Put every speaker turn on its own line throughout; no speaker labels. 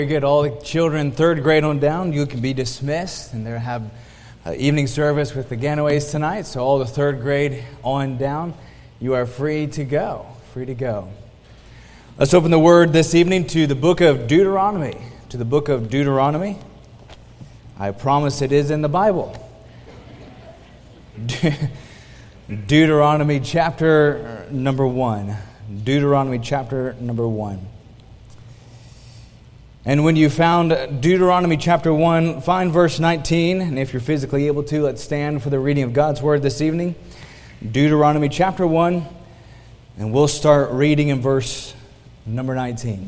Very good. All the children, third grade on down, you can be dismissed, and they'll have evening service with the Ganoways tonight. So all the third grade on down, you are free to go. Free to go. Let's open the Word this evening to the book of Deuteronomy. To the book of Deuteronomy. I promise it is in the Bible. Deuteronomy chapter number 1. Deuteronomy chapter number 1. And when you found Deuteronomy chapter 1, find verse 19. And if you're physically able to, let's stand for the reading of God's Word this evening. Deuteronomy chapter 1. And we'll start reading in verse number 19.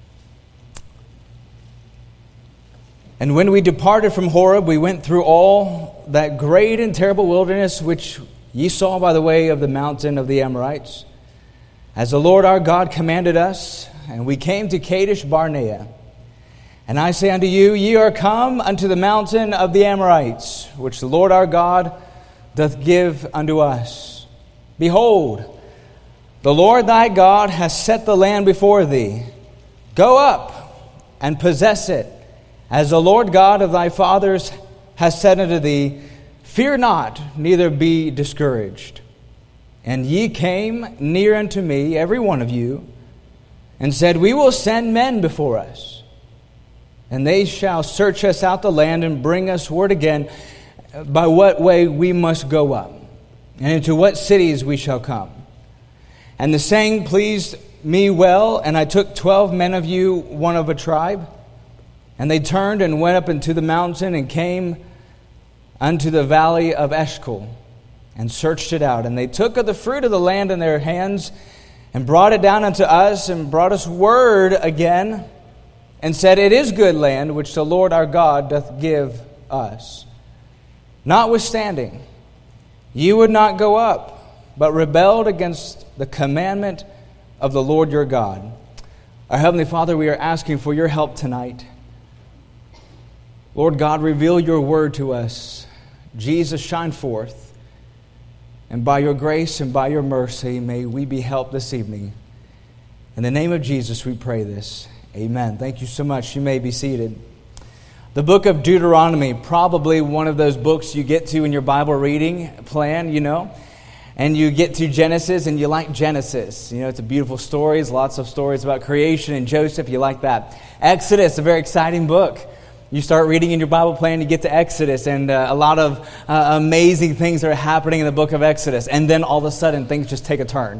And when we departed from Horeb, we went through all that great and terrible wilderness which ye saw by the way of the mountain of the Amorites, as the Lord our God commanded us. And we came to Kadesh Barnea. And I say unto you, ye are come unto the mountain of the Amorites, which the Lord our God doth give unto us. Behold, the Lord thy God hath set the land before thee. Go up and possess it, as the Lord God of thy fathers hath said unto thee. Fear not, neither be discouraged. And ye came near unto me, every one of you, and said, We will send men before us. And they shall search us out the land and bring us word again by what way we must go up, and into what cities we shall come. And the saying pleased me well, and I took 12 men of you, one of a tribe. And they turned and went up into the mountain and came unto the valley of Eshcol, and searched it out. And they took of the fruit of the land in their hands, and brought it down unto us, and brought us word again, and said, It is good land, which the Lord our God doth give us. Notwithstanding, ye would not go up, but rebelled against the commandment of the Lord your God. Our Heavenly Father, we are asking for your help tonight. Lord God, reveal your word to us. Jesus, shine forth. And by your grace and by your mercy, may we be helped this evening. In the name of Jesus, we pray this. Amen. Thank you so much. You may be seated. The book of Deuteronomy, probably one of those books you get to in your Bible reading plan, and you get to Genesis and you like Genesis. It's a beautiful story. There's lots of stories about creation and Joseph. You like that. Exodus, a very exciting book. You start reading in your Bible plan, you get to Exodus, and a lot of amazing things are happening in the book of Exodus. And then all of a sudden, things just take a turn.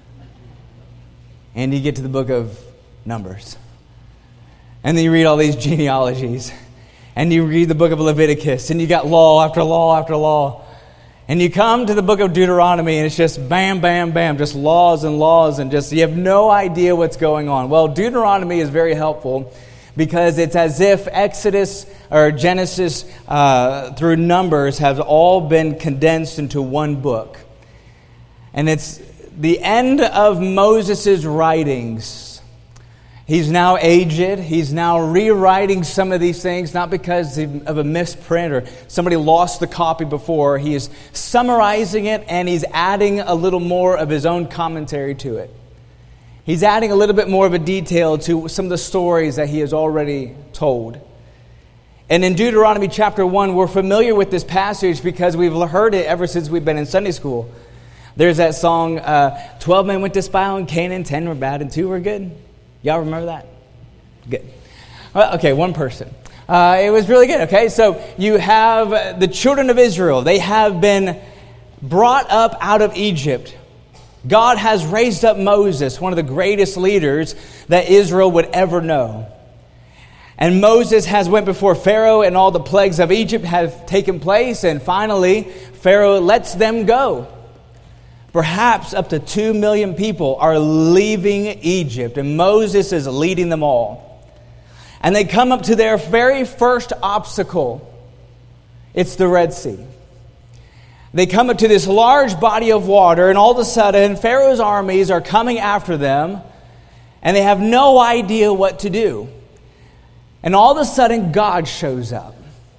And you get to the book of Numbers. And then you read all these genealogies. And you read the book of Leviticus. And you got law after law after law. And you come to the book of Deuteronomy, and it's just bam, bam, bam. Just laws and laws, and just you have no idea what's going on. Well, Deuteronomy is very helpful because it's as if Exodus or Genesis through Numbers have all been condensed into one book. And it's the end of Moses' writings. He's now aged. He's now rewriting some of these things, not because of a misprint or somebody lost the copy before. He is summarizing it, and he's adding a little more of his own commentary to it. He's adding a little bit more of a detail to some of the stories that he has already told. And in Deuteronomy chapter 1, we're familiar with this passage because we've heard it ever since we've been in Sunday school. There's that song, 12 men went to spy on Canaan, 10 were bad and 2 were good. Y'all remember that? Good. Well, okay, one person. It was really good, okay? So you have the children of Israel. They have been brought up out of Egypt. God has raised up Moses, one of the greatest leaders that Israel would ever know. And Moses has went before Pharaoh, and all the plagues of Egypt have taken place. And finally, Pharaoh lets them go. Perhaps up to 2 million people are leaving Egypt, and Moses is leading them all. And they come up to their very first obstacle. It's the Red Sea. They come up to this large body of water, and all of a sudden, Pharaoh's armies are coming after them, and they have no idea what to do. And all of a sudden, God shows up.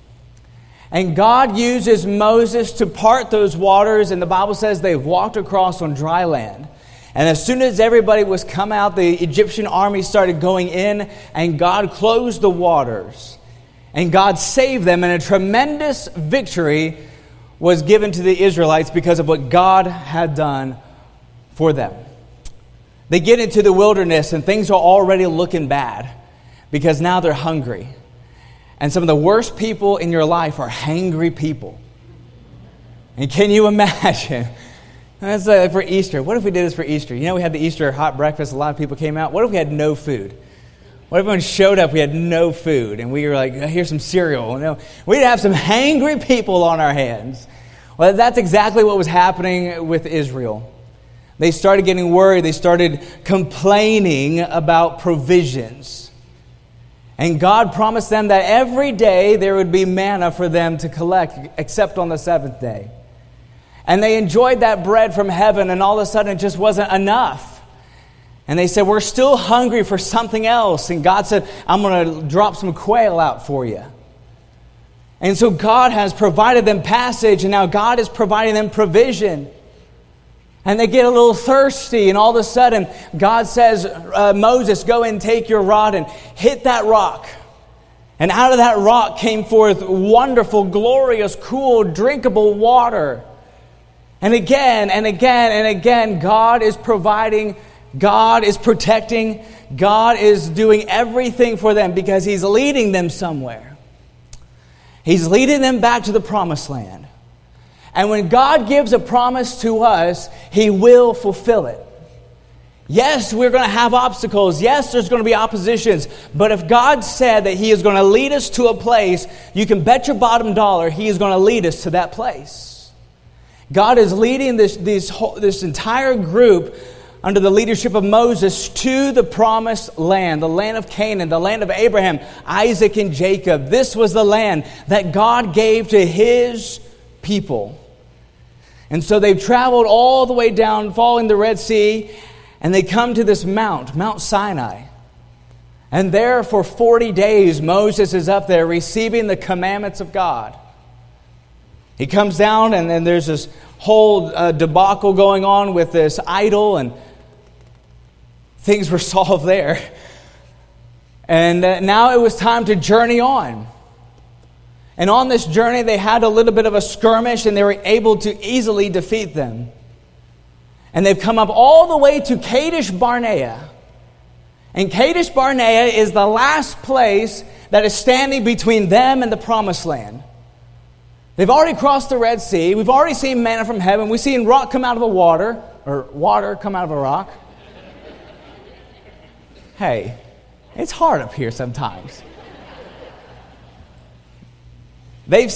And God uses Moses to part those waters, and the Bible says they've walked across on dry land. And as soon as everybody was come out, the Egyptian army started going in, and God closed the waters. And God saved them, and a tremendous victory was given to the Israelites because of what God had done for them. They get into the wilderness, and things are already looking bad because now they're hungry. And some of the worst people in your life are hangry people. And can you imagine? That's like for Easter. What if we did this for Easter? You know, we had the Easter hot breakfast. A lot of people came out. What if we had no food? What if everyone showed up, we had no food, and we were like, here's some cereal. No, we'd have some hangry people on our hands. Well, that's exactly what was happening with Israel. They started getting worried. They started complaining about provisions. And God promised them that every day there would be manna for them to collect, except on the seventh day. And they enjoyed that bread from heaven, and all of a sudden it just wasn't enough. And they said, we're still hungry for something else. And God said, I'm going to drop some quail out for you. And so God has provided them passage, and now God is providing them provision. And they get a little thirsty, and all of a sudden God says, Moses, go and take your rod and hit that rock. And out of that rock came forth wonderful, glorious, cool, drinkable water. And again and again and again, God is providing, God is protecting, God is doing everything for them because He's leading them somewhere. He's leading them back to the promised land. And when God gives a promise to us, He will fulfill it. Yes, we're going to have obstacles. Yes, there's going to be oppositions. But if God said that He is going to lead us to a place, you can bet your bottom dollar He is going to lead us to that place. God is leading this entire group under the leadership of Moses to the promised land, the land of Canaan, the land of Abraham, Isaac, and Jacob. This was the land that God gave to His people. And so they've traveled all the way down, following the Red Sea, and they come to this Mount Sinai. And there for 40 days, Moses is up there receiving the commandments of God. He comes down, and then there's this whole debacle going on with this idol, and things were solved there. And now it was time to journey on. And on this journey, they had a little bit of a skirmish, and they were able to easily defeat them. And they've come up all the way to Kadesh Barnea. And Kadesh Barnea is the last place that is standing between them and the promised land. They've already crossed the Red Sea. We've already seen manna from heaven. We've seen rock come out of a water, or water come out of a rock. Hey, it's hard up here sometimes. They've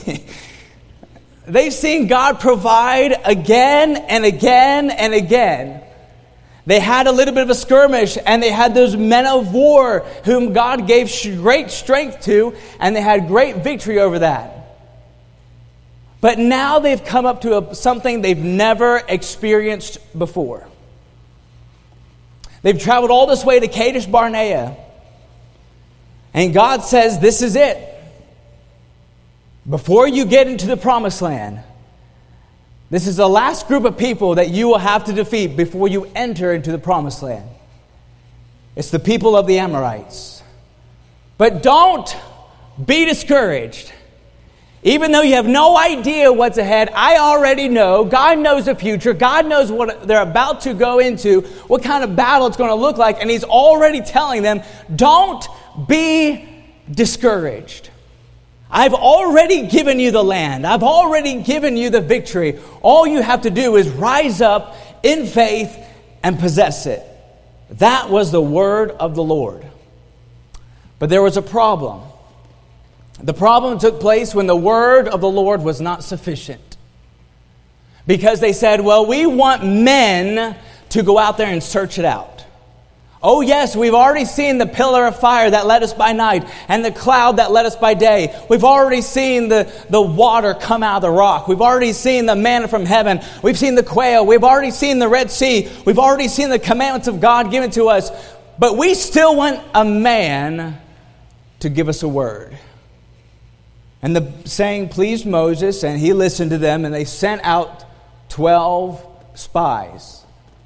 seen God provide again and again and again. They had a little bit of a skirmish, and they had those men of war whom God gave great strength to, and they had great victory over that. But now they've come up to something they've never experienced before. They've traveled all this way to Kadesh Barnea. And God says, this is it. Before you get into the promised land, this is the last group of people that you will have to defeat before you enter into the promised land. It's the people of the Amorites. But don't be discouraged. Even though you have no idea what's ahead, I already know. God knows the future. God knows what they're about to go into, what kind of battle it's going to look like. And He's already telling them, don't be discouraged. I've already given you the land. I've already given you the victory. All you have to do is rise up in faith and possess it. That was the word of the Lord. But there was a problem. The problem took place when the word of the Lord was not sufficient. Because they said, well, we want men to go out there and search it out. Oh yes, we've already seen the pillar of fire that led us by night and the cloud that led us by day. We've already seen the water come out of the rock. We've already seen the manna from heaven. We've seen the quail. We've already seen the Red Sea. We've already seen the commandments of God given to us. But we still want a man to give us a word. And the saying pleased Moses, and he listened to them, and they sent out 12 spies.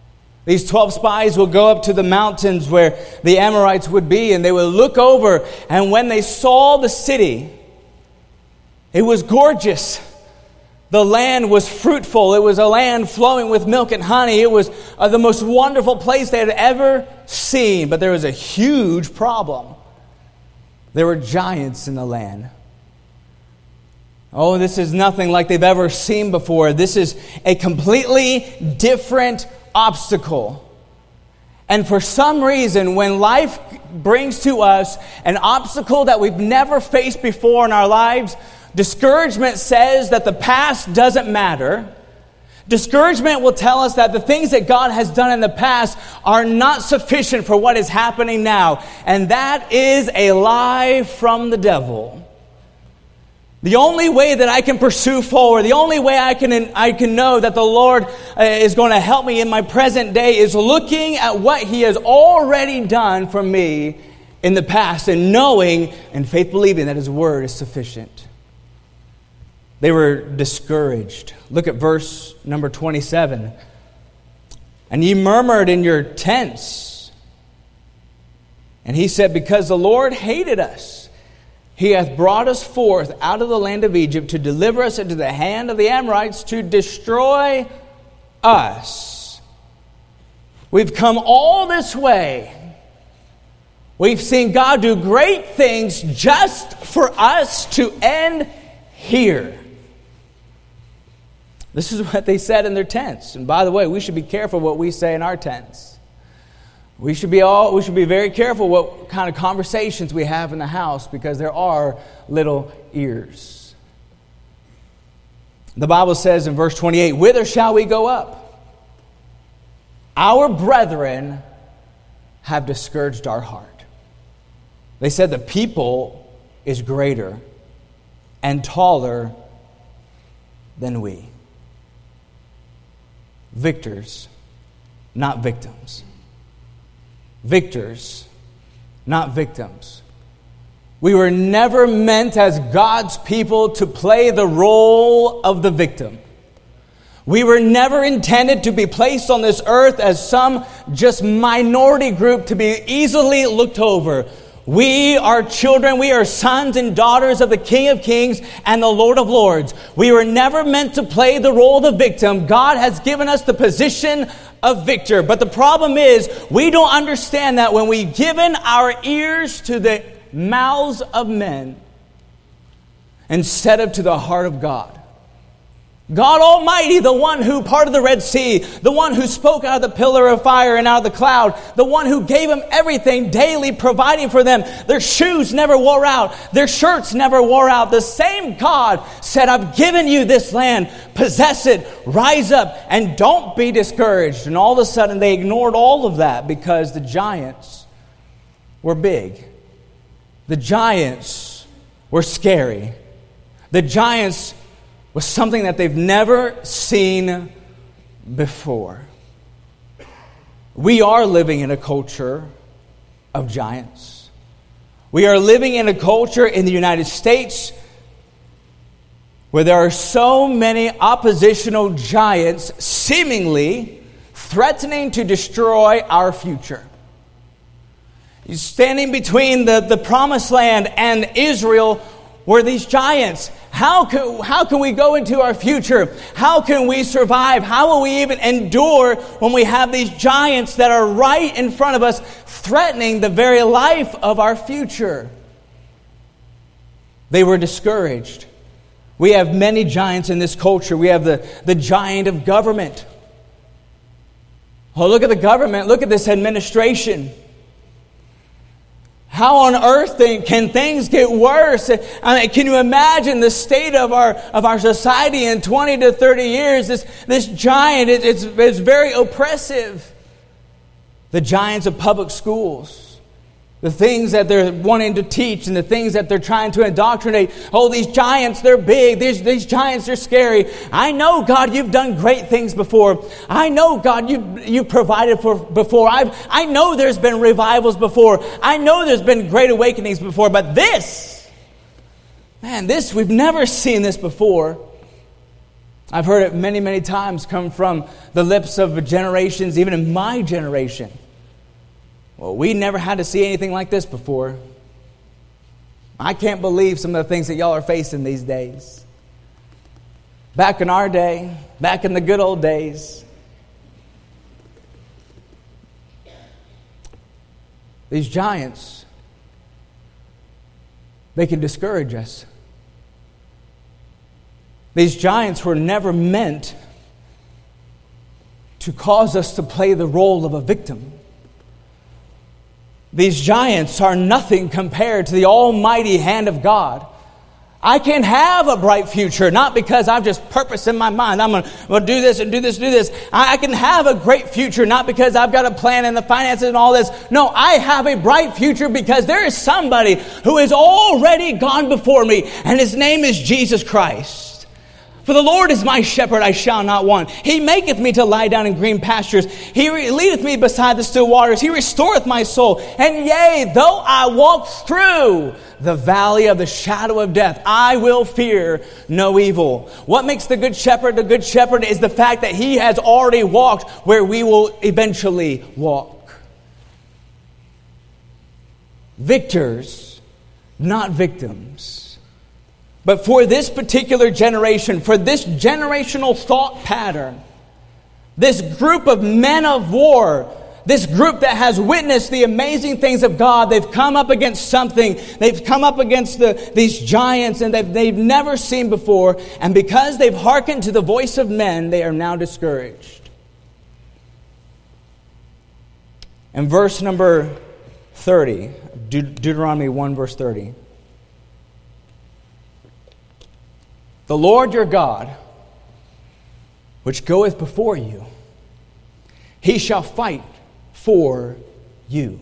These 12 spies will go up to the mountains where the Amorites would be, and they would look over, and when they saw the city, it was gorgeous. The land was fruitful. It was a land flowing with milk and honey. It was the most wonderful place they had ever seen. But there was a huge problem. There were giants in the land. Oh, this is nothing like they've ever seen before. This is a completely different obstacle. And for some reason, when life brings to us an obstacle that we've never faced before in our lives, discouragement says that the past doesn't matter. Discouragement will tell us that the things that God has done in the past are not sufficient for what is happening now. And that is a lie from the devil. The only way that I can pursue forward, the only way I can know that the Lord is going to help me in my present day is looking at what He has already done for me in the past and knowing and faith believing that His word is sufficient. They were discouraged. Look at verse number 27. And ye murmured in your tents. And he said, because the Lord hated us, He hath brought us forth out of the land of Egypt to deliver us into the hand of the Amorites to destroy us. We've come all this way. We've seen God do great things just for us to end here. This is what they said in their tents. And by the way, we should be careful what we say in our tents. We should be very careful what kind of conversations we have in the house, because there are little ears. The Bible says in verse 28, whither shall we go up? Our brethren have discouraged our heart. They said the people is greater and taller than we. Victors, not victims. Victors, not victims. We were never meant as God's people to play the role of the victim. We were never intended to be placed on this earth as some just minority group to be easily looked over. We are children, we are sons and daughters of the King of Kings and the Lord of Lords. We were never meant to play the role of the victim. God has given us the position of victor. But the problem is, we don't understand that when we've given our ears to the mouths of men instead of to the heart of God. God Almighty, the one who parted the Red Sea, the one who spoke out of the pillar of fire and out of the cloud, the one who gave them everything daily, providing for them. Their shoes never wore out. Their shirts never wore out. The same God said, I've given you this land. Possess it. Rise up and don't be discouraged. And all of a sudden they ignored all of that because the giants were big. The giants were scary. The giants was something that they've never seen before. We are living in a culture of giants. We are living in a culture in the United States where there are so many oppositional giants seemingly threatening to destroy our future. Standing between the promised land and Israel were these giants. How can we go into our future? How can we survive? How will we even endure when we have these giants that are right in front of us, threatening the very life of our future? They were discouraged. We have many giants in this culture. We have the giant of government. Oh, look at the government. Look at this administration. How on earth can things get worse? I mean, can you imagine the state of our society in 20 to 30 years? This giant, it's very oppressive. The giants of public schools. The things that they're wanting to teach and the things that they're trying to indoctrinate. Oh, these giants, they're big. These giants are scary. I know, God, you've done great things before. I know, God, you've provided for before. I know there's been revivals before. I know there's been great awakenings before. But this, we've never seen this before. I've heard it many, many times come from the lips of generations, even in my generation. Well, we never had to see anything like this before. I can't believe some of the things that y'all are facing these days. Back in our day, back in the good old days, these giants, they can discourage us. These giants were never meant to cause us to play the role of a victim. These giants are nothing compared to the almighty hand of God. I can have a bright future, not because I've just purposed in my mind, I'm going to do this and do this, do this. I can have a great future, not because I've got a plan and the finances and all this. No, I have a bright future because there is somebody who has already gone before me, and His name is Jesus Christ. For the Lord is my shepherd, I shall not want. He maketh me to lie down in green pastures. He leadeth me beside the still waters. He restoreth my soul. And yea, though I walk through the valley of the shadow of death, I will fear no evil. What makes the good shepherd is the fact that He has already walked where we will eventually walk. Victors, not victims. But for this particular generation, for this generational thought pattern, this group of men of war, this group that has witnessed the amazing things of God, they've come up against something. They've come up against these giants and they've never seen before. And because they've hearkened to the voice of men, they are now discouraged. And verse number 30, Deuteronomy 1 verse 30. The Lord your God, which goeth before you, He shall fight for you.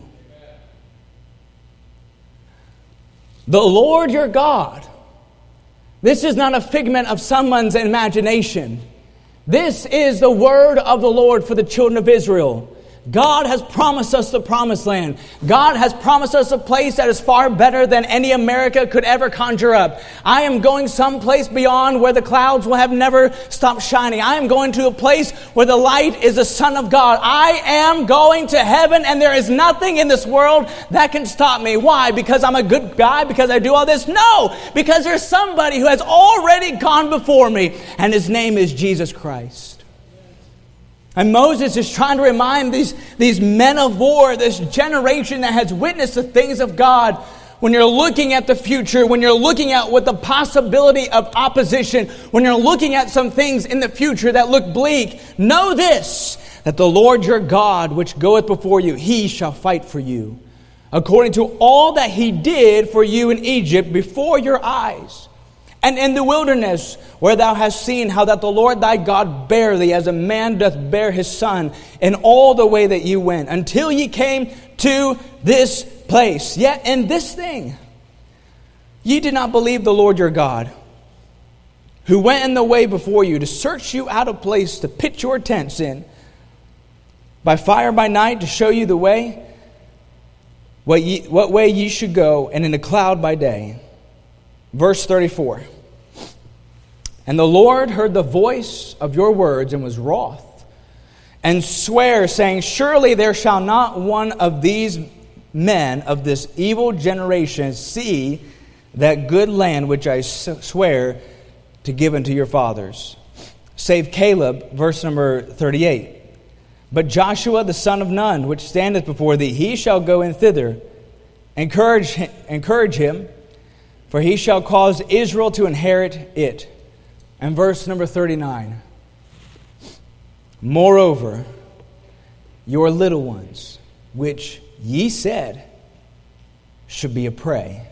The Lord your God. This is not a figment of someone's imagination. This is the word of the Lord for the children of Israel. God has promised us the promised land. God has promised us a place that is far better than any America could ever conjure up. I am going someplace beyond where the clouds will have never stopped shining. I am going to a place where the light is the Son of God. I am going to heaven, and there is nothing in this world that can stop me. Why? Because I'm a good guy? Because I do all this? No! Because there's somebody who has already gone before me, and His name is Jesus Christ. And Moses is trying to remind these men of war, this generation that has witnessed the things of God. When you're looking at the future, when you're looking at what the possibility of opposition, when you're looking at some things in the future that look bleak, know this, that the Lord your God, which goeth before you, He shall fight for you, according to all that He did for you in Egypt before your eyes. And in the wilderness, where thou hast seen how that the Lord thy God bare thee, as a man doth bear his son, in all the way that you went, until ye came to this place. Yet in this thing ye did not believe the Lord your God, who went in the way before you, to search you out a place to pitch your tents in, by fire by night, to show you the way, what way ye should go, and in a cloud by day. Verse 34. And the Lord heard the voice of your words and was wroth, and sware, saying, surely there shall not one of these men of this evil generation see that good land which I swear to give unto your fathers, save Caleb. Verse number 38. But Joshua the son of Nun, which standeth before thee, he shall go in thither. Encourage him, for he shall cause Israel to inherit it. And verse number 39. Moreover, your little ones, which ye said should be a prey.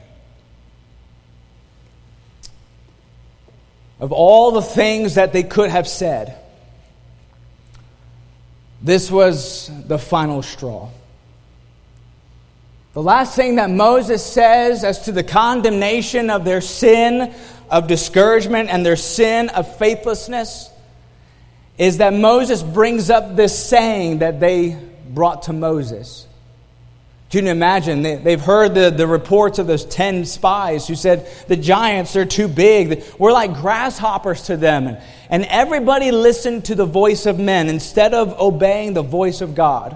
Of all the things that they could have said, this was the final straw. The last thing that Moses says as to the condemnation of their sin of discouragement and their sin of faithlessness is that Moses brings up this saying that they brought to Moses. Can you imagine? They've heard the reports of those 10 spies who said the giants are too big. We're like grasshoppers to them. And everybody listened to the voice of men instead of obeying the voice of God.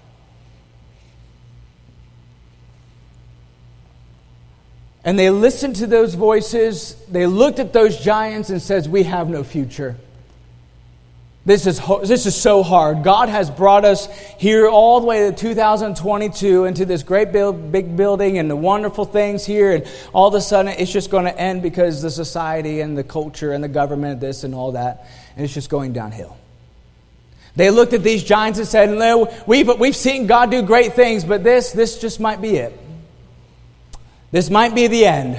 And they listened to those voices. They looked at those giants and says, we have no future. This is so hard. God has brought us here all the way to 2022 into this great big building and the wonderful things here. And all of a sudden it's just going to end because the society and the culture and the government, this and all that. And it's just going downhill. They looked at these giants and said, no, we've seen God do great things, but this just might be it. This might be the end.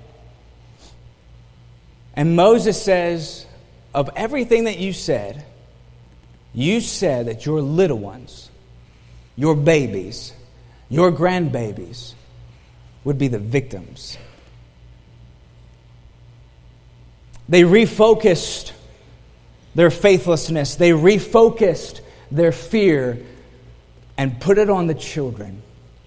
And Moses says, of everything that you said that your little ones, your babies, your grandbabies would be the victims. They refocused their faithlessness. They refocused their fear and put it on the children.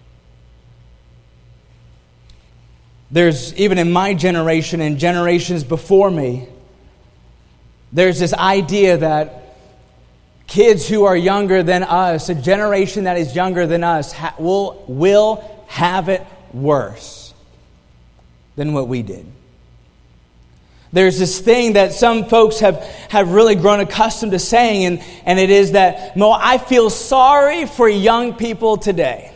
There's, even in my generation and generations before me, there's this idea that kids who are younger than us, a generation that is younger than us, will have it worse than what we did. There's this thing that some folks have really grown accustomed to saying, and it is that, Mo, I feel sorry for young people today.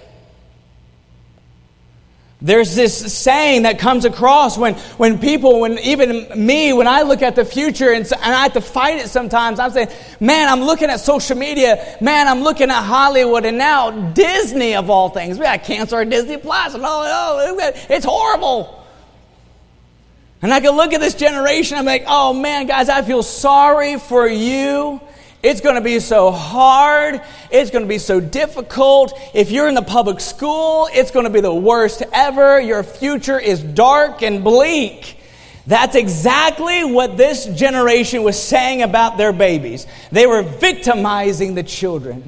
There's this saying that comes across when even me, when I look at the future and I have to fight it sometimes, I'm saying, man, I'm looking at social media, man, I'm looking at Hollywood, and now Disney of all things. We got to cancel our Disney Plus, and it's horrible. And I can look at this generation, I'm like, oh man, guys, I feel sorry for you. It's going to be so hard. It's going to be so difficult. If you're in the public school, it's going to be the worst ever. Your future is dark and bleak. That's exactly what this generation was saying about their babies. They were victimizing the children.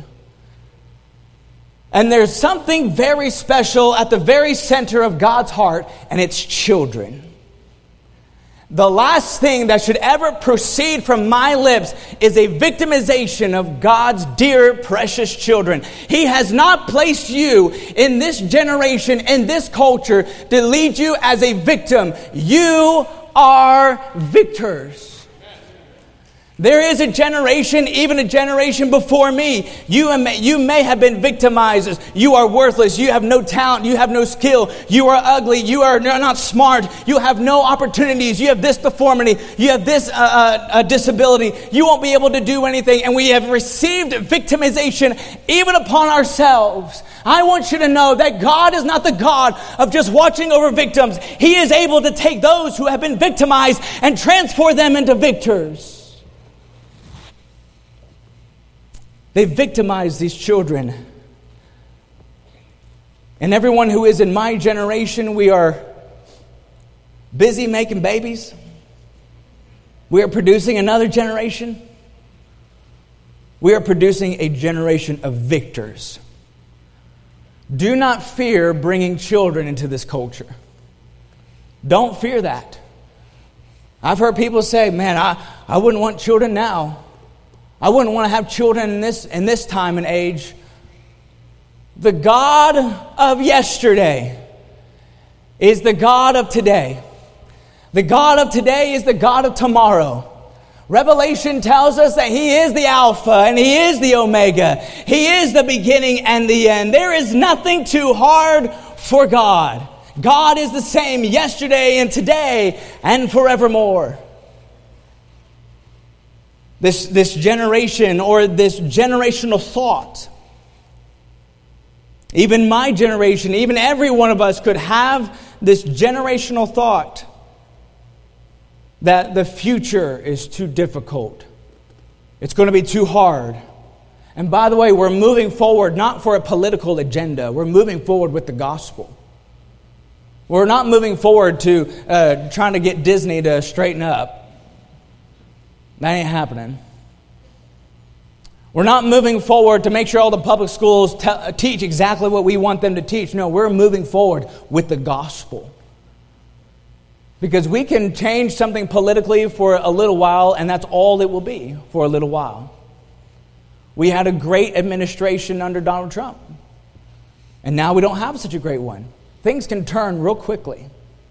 And there's something very special at the very center of God's heart, and it's children. The last thing that should ever proceed from my lips is a victimization of God's dear, precious children. He has not placed you in this generation, in this culture, to lead you as a victim. You are victors. There is a generation, even a generation before me. You may have been victimized as you are worthless. You have no talent. You have no skill. You are ugly. You are not smart. You have no opportunities. You have this deformity. You have this disability. You won't be able to do anything. And we have received victimization even upon ourselves. I want you to know that God is not the God of just watching over victims. He is able to take those who have been victimized and transform them into victors. They victimize these children. And everyone who is in my generation, we are busy making babies. We are producing another generation. We are producing a generation of victors. Do not fear bringing children into this culture. Don't fear that. I've heard people say, man, I wouldn't want children now. I wouldn't want to have children in this time and age. The God of yesterday is the God of today. The God of today is the God of tomorrow. Revelation tells us that He is the Alpha and He is the Omega. He is the beginning and the end. There is nothing too hard for God. God is the same yesterday and today and forevermore. This generation, or this generational thought, even my generation, even every one of us could have this generational thought that the future is too difficult. It's going to be too hard. And by the way, we're moving forward not for a political agenda. We're moving forward with the gospel. We're not moving forward to trying to get Disney to straighten up. That ain't happening. We're not moving forward to make sure all the public schools teach exactly what we want them to teach. No, we're moving forward with the gospel. Because we can change something politically for a little while, and that's all it will be for a little while. We had a great administration under Donald Trump. And now we don't have such a great one. Things can turn real quickly.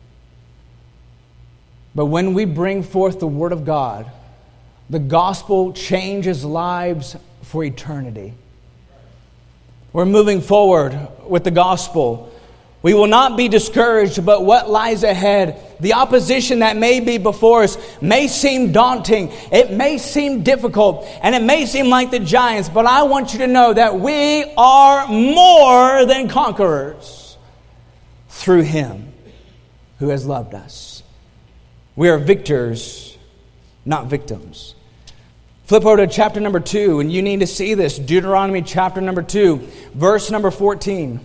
But when we bring forth the Word of God, the gospel changes lives for eternity. We're moving forward with the gospel. We will not be discouraged, but what lies ahead, the opposition that may be before us, may seem daunting. It may seem difficult, and it may seem like the giants, but I want you to know that we are more than conquerors through Him who has loved us. We are victors, not victims. Flip over to chapter number 2, and you need to see this. Deuteronomy chapter number 2, verse number 14.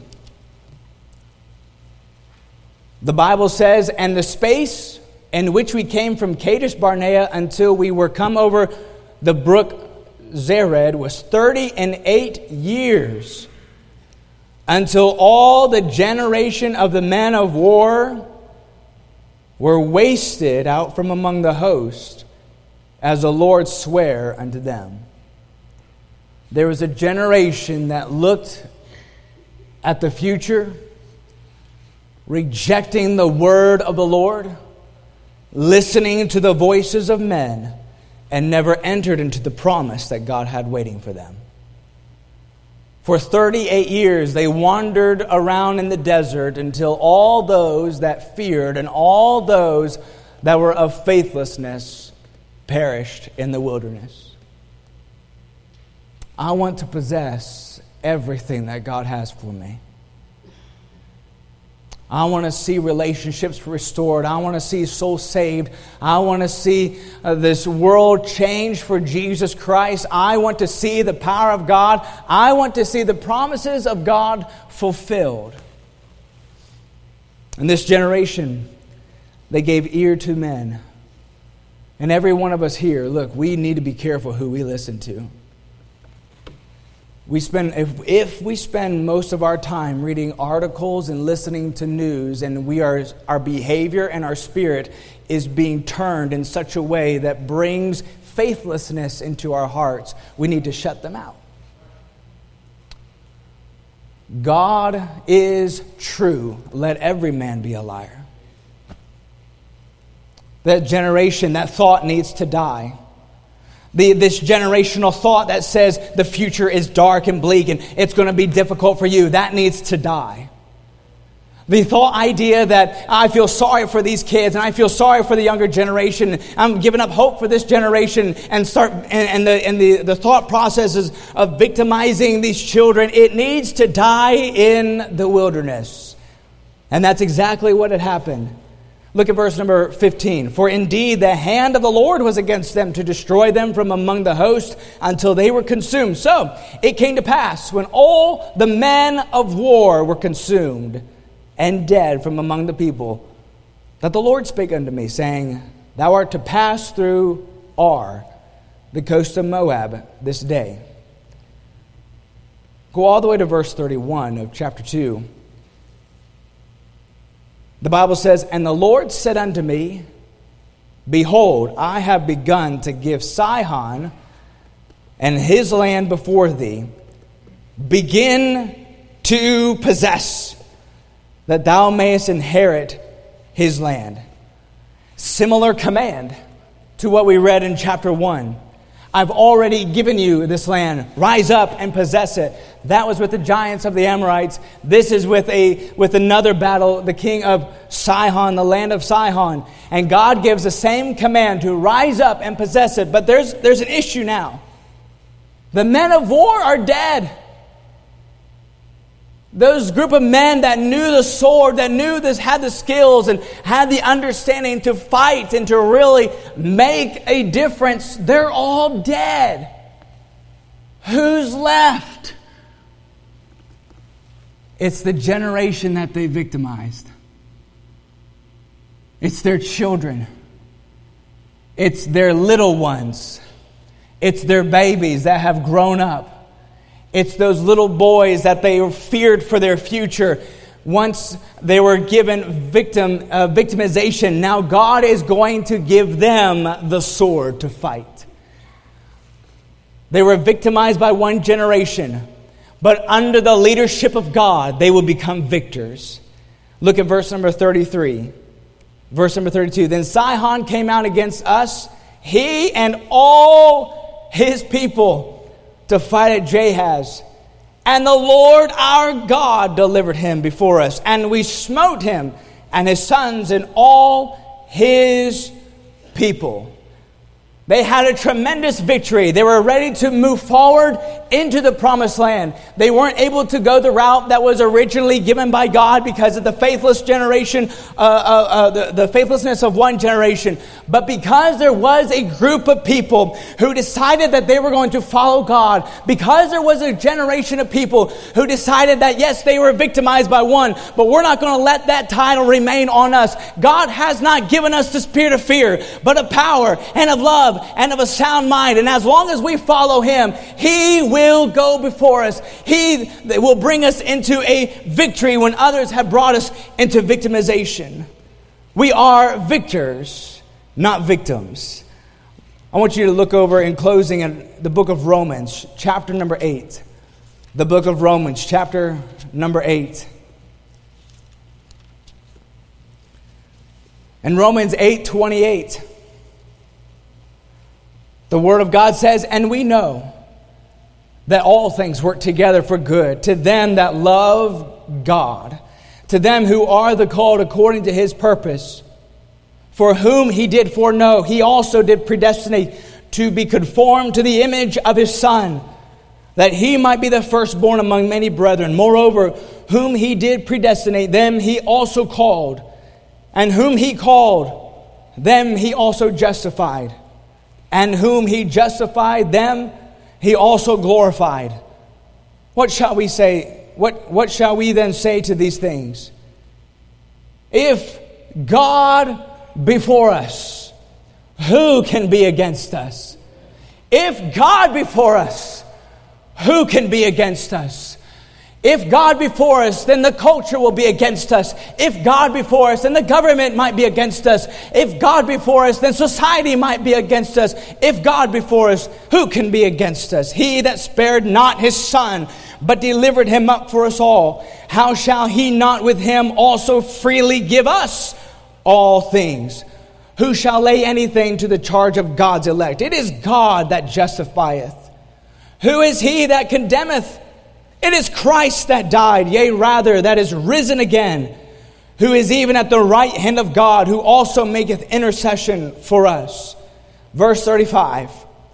The Bible says, "And the space in which we came from Kadesh Barnea until we were come over the brook Zered was 38 years, until all the generation of the men of war were wasted out from among the host, as the Lord sware unto them." There was a generation that looked at the future, rejecting the word of the Lord, listening to the voices of men, and never entered into the promise that God had waiting for them. For 38 years, they wandered around in the desert until all those that feared and all those that were of faithlessness perished in the wilderness. I want to possess everything that God has for me. I want to see relationships restored. I want to see souls saved. I want to see this world changed for Jesus Christ. I want to see the power of God. I want to see the promises of God fulfilled. In this generation, they gave ear to men. And every one of us here, look, we need to be careful who we listen to. If we spend most of our time reading articles and listening to news, and our behavior and our spirit is being turned in such a way that brings faithlessness into our hearts, we need to shut them out. God is true. Let every man be a liar. That generation, that thought needs to die. This generational thought that says the future is dark and bleak and it's going to be difficult for you, that needs to die. The thought idea that I feel sorry for these kids and I feel sorry for the younger generation, I'm giving up hope for this generation, and the thought processes of victimizing these children, it needs to die in the wilderness. And that's exactly what had happened. Look at verse number 15. "For indeed the hand of the Lord was against them to destroy them from among the host until they were consumed. So it came to pass, when all the men of war were consumed and dead from among the people, that the Lord spake unto me, saying, Thou art to pass through Ar, the coast of Moab, this day." Go all the way to verse 31 of chapter 2. The Bible says, "And the Lord said unto me, Behold, I have begun to give Sihon and his land before thee. Begin to possess, that thou mayest inherit his land." Similar command to what we read in chapter 1. "I've already given you this land. Rise up and possess it." That was with the giants of the Amorites. This is with another battle, the king of Sihon, the land of Sihon. And God gives the same command to rise up and possess it. But there's an issue now. The men of war are dead. Those group of men that knew the sword, that knew this, had the skills and had the understanding to fight and to really make a difference, they're all dead. Who's left? It's the generation that they victimized. It's their children. It's their little ones. It's their babies that have grown up. It's those little boys that they feared for their future. Once they were given victimization, now God is going to give them the sword to fight. They were victimized by one generation, but under the leadership of God, they will become victors. Look at verse number 33. Verse number 32. Then Sihon came out against us, he and all his people, to fight at Jahaz. And the Lord our God delivered him before us. And we smote him and his sons and all his people. They had a tremendous victory. They were ready to move forward into the promised land. They weren't able to go the route that was originally given by God because of the faithless generation, the faithlessness of one generation. But because there was a group of people who decided that they were going to follow God, because there was a generation of people who decided that yes, they were victimized by one, but we're not going to let that title remain on us. God has not given us the spirit of fear, but of power and of love and of a sound mind. And as long as we follow him, he will go before us. He will bring us into a victory when others have brought us into victimization. We are victors, not victims. I want you to look over in closing at the book of Romans, chapter number 8. The book of Romans, chapter number 8. In Romans 8:28, the Word of God says, and we know that all things work together for good to them that love God, to them who are the called according to his purpose. For whom he did foreknow, he also did predestinate to be conformed to the image of his Son, that he might be the firstborn among many brethren. Moreover, whom he did predestinate, them he also called. And whom he called, them he also justified. And whom he justified, them he also glorified. What shall we say? What shall we then say to these things? If God before us, who can be against us? If God before us, who can be against us? If God before us, then the culture will be against us. If God before us, then the government might be against us. If God before us, then society might be against us. If God before us, who can be against us? He that spared not his Son, but delivered him up for us all, how shall he not with him also freely give us all things? Who shall lay anything to the charge of God's elect? It is God that justifieth. Who is he that condemneth? It is Christ that died, yea, rather, that is risen again, who is even at the right hand of God, who also maketh intercession for us. Verse 35,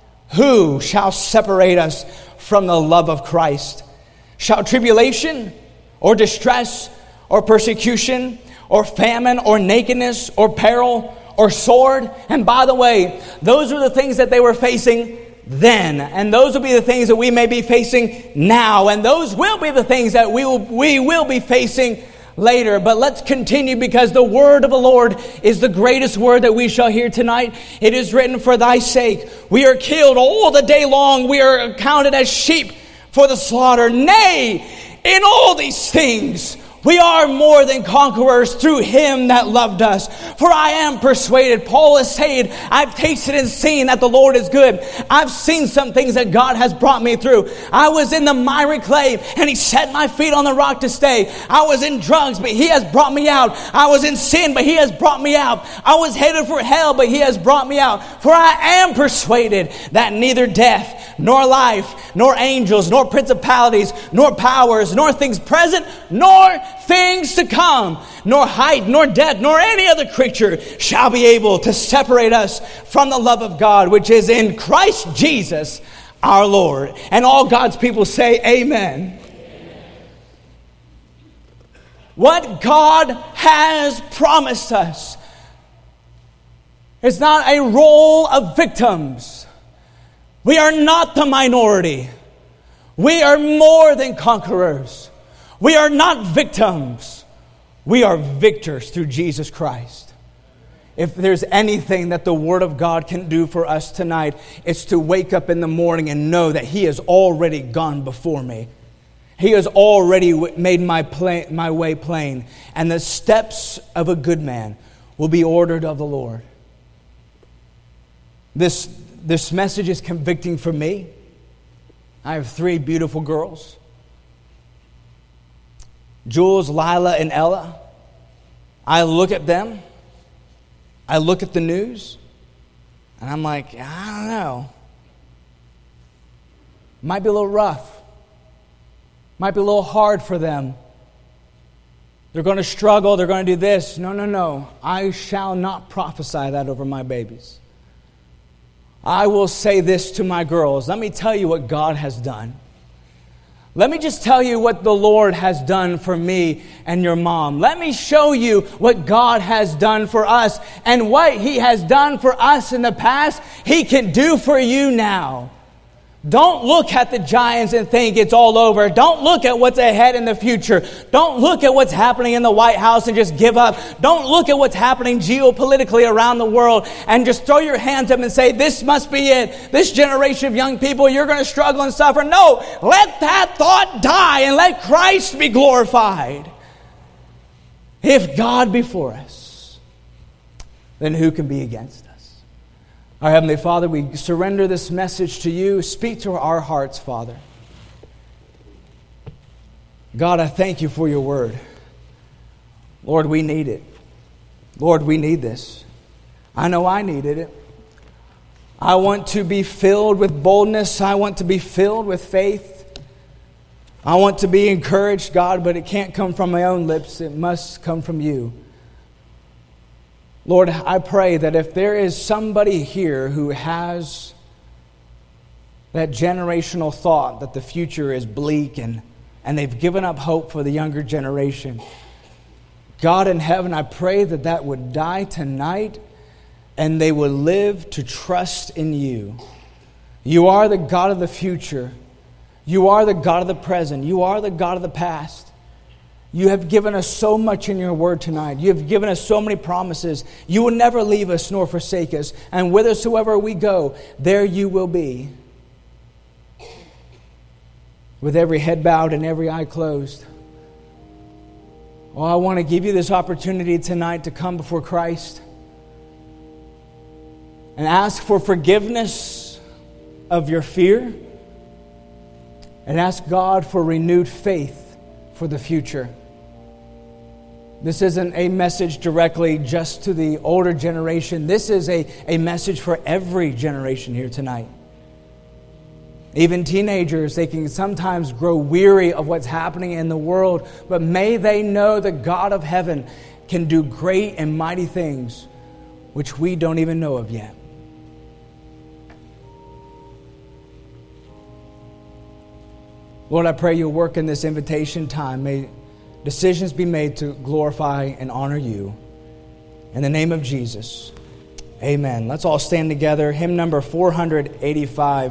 who shall separate us from the love of Christ? Shall tribulation, or distress, or persecution, or famine, or nakedness, or peril, or sword? And by the way, those are the things that they were facing then, and those will be the things that we may be facing now, and those will be the things that we will be facing later. But let's continue, because the word of the Lord is the greatest word that we shall hear tonight. It is written, for thy sake we are killed all the day long, we are counted as sheep for the slaughter. Nay, in all these things we are more than conquerors through him that loved us. For I am persuaded, Paul is saying, I've tasted and seen that the Lord is good. I've seen some things that God has brought me through. I was in the miry clay and he set my feet on the rock to stay. I was in drugs, but he has brought me out. I was in sin, but he has brought me out. I was headed for hell, but he has brought me out. For I am persuaded that neither death, nor life, nor angels, nor principalities, nor powers, nor things present, nor things to come, nor height, nor depth, nor any other creature shall be able to separate us from the love of God, which is in Christ Jesus our Lord. And all God's people say amen. What God has promised us is not a role of victims. We are not the minority. We are more than conquerors. We are not victims. We are victors through Jesus Christ. If there's anything that the Word of God can do for us tonight, it's to wake up in the morning and know that He has already gone before me. He has already made my way plain. And the steps of a good man will be ordered of the Lord. This message is convicting for me. I have 3 beautiful girls. Jules, Lila, and Ella. I look at them. I look at the news. And I'm like, I don't know. Might be a little rough. Might be a little hard for them. They're going to struggle. They're going to do this. No. I shall not prophesy that over my babies. I will say this to my girls. Let me tell you what God has done. Let me just tell you what the Lord has done for me and your mom. Let me show you what God has done for us. And what He has done for us in the past, He can do for you now. Don't look at the giants and think it's all over. Don't look at what's ahead in the future. Don't look at what's happening in the White House and just give up. Don't look at what's happening geopolitically around the world and just throw your hands up and say, this must be it. This generation of young people, you're going to struggle and suffer. No, let that thought die and let Christ be glorified. If God be for us, then who can be against us? Our Heavenly Father, we surrender this message to You. Speak to our hearts, Father. God, I thank You for Your word. Lord, we need it. Lord, we need this. I know I needed it. I want to be filled with boldness. I want to be filled with faith. I want to be encouraged, God, but it can't come from my own lips. It must come from You. Lord, I pray that if there is somebody here who has that generational thought that the future is bleak and they've given up hope for the younger generation, God in heaven, I pray that that would die tonight and they would live to trust in You. You are the God of the future. You are the God of the present. You are the God of the past. You have given us so much in Your word tonight. You have given us so many promises. You will never leave us nor forsake us. And whithersoever we go, there You will be. With every head bowed and every eye closed. Oh, I want to give you this opportunity tonight to come before Christ and ask for forgiveness of your fear and ask God for renewed faith for the future. This isn't a message directly just to the older generation. This is a message for every generation here tonight. Even teenagers, they can sometimes grow weary of what's happening in the world, but may they know the God of heaven can do great and mighty things which we don't even know of yet. Lord, I pray You'll work in this invitation time. May decisions be made to glorify and honor You. In the name of Jesus, amen. Let's all stand together. Hymn number 485.